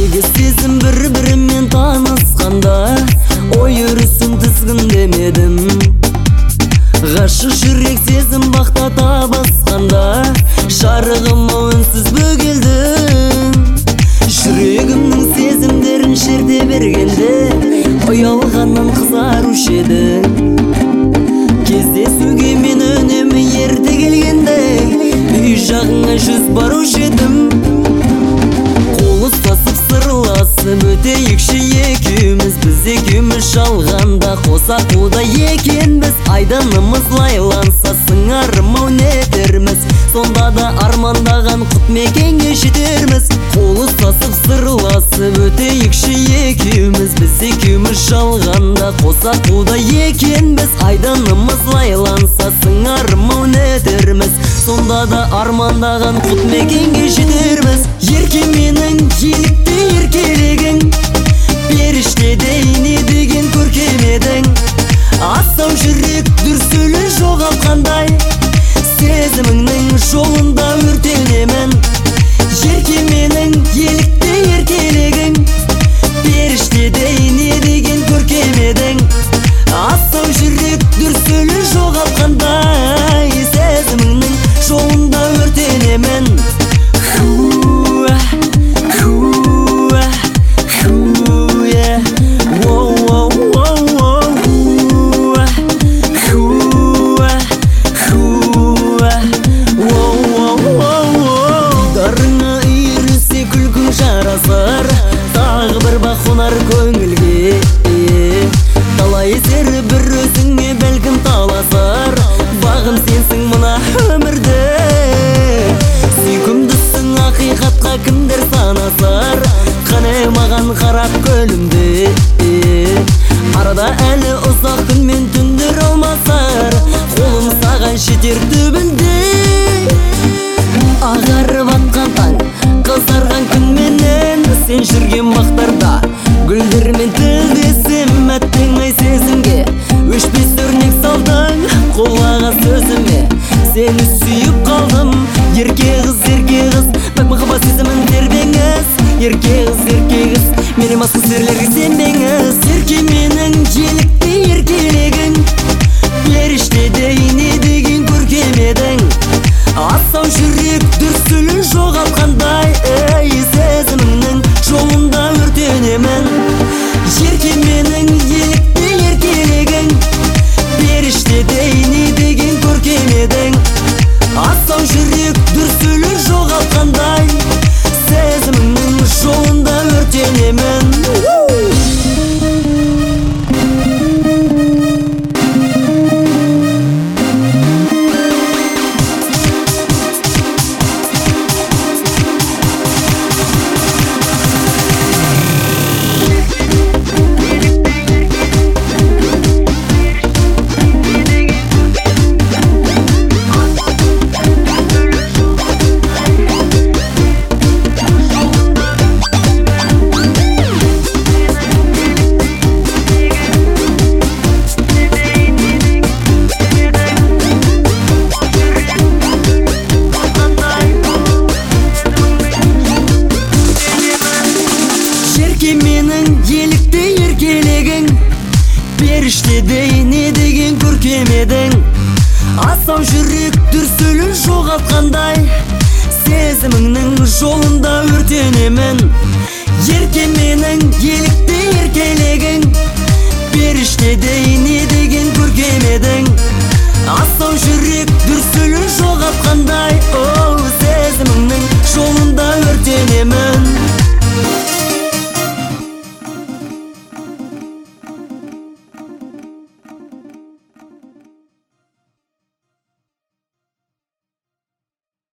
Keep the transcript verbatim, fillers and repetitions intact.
Егіз сезім бір-бірімен танысқанда ой өрісін тізгіндемедім. Ғашық жүрек сезім бақтата басқанда шарығыма үнсіз бөгелдім. Жүрегімнің сезімдерін шерте бергенде ұялғаннан қызарушы еді. Кездесуге мен үнемі ерте келгенде үй жағыңа жүз барушы едім. Қол ұстасып сырласып өтейікші екеуміз, біз екеуміз жалғанда қосақуда екенбіз. Айданымыз лайланса сыңарым-ау нетерміз, сонда да армандаған құт мекенге жетерміз. Қол ұстасып сырласып өтейікші екеуміз, біз екеуміз жалғанда қосақуда екенбіз. Айданымыз лайланса сыңарым-ау нетерміз, сонда да армандаған құт мекенге жетерміз. Ерке менің елікті еркелегің, періштедей не деген көркем едің. Астау жүрек дүрсілі жоғалтқандай, сезіміңнің жолында өртенемін. Ерке менің елікті еркелегің, періштедей не деген көркем едің. Астау жүрек дүрсілі жоғалтқандай, сезіміңнің жолында өртенемін. Тағы бір бақонар көңілге, талай сері бір өзіңе бәлкім таласар. Бағым сенсің мына өмірде, сүйкімдісің ақиқатқа кімдер санасар. Қане маған қарап көлімде, арада әлі ұзақ күн мен түндер алмасар. Қолым саған жетер түбінде, ағарып атқан таң қызарған күн менен, сен жүрген бақтарда гүлдермен тілдесем. Әттең-ай сезімге өшпес өрнек салдың құлаға сөзіме, сені сүйіп қалдым. Ерке қыз, ерке қыз, бәк махаббат сезімін тербеңіз. Ерке қыз, ерке қыз, менен басқа серлерге сенбеңіз. Ерке менің елікті еркелегің, періштедей не деген көркем едің. Астау жүрек дүрсілін жоғалтқандай, ей сезіміңнің жолында өртенемін. Ерке менің елікті еркелегің, періштедей не деген көркем едің. Астау жүрек дүрсілін жоғалтқандай, сезіміңнің жолында өртенемін. Менің елікті еркелегің, періштедей не деген көркем едің. Астау жүрек дүрсілін жоғалтқандай, сезіміңнің жолында өртенемін. Ерке менің елікті еркелегің, періштедей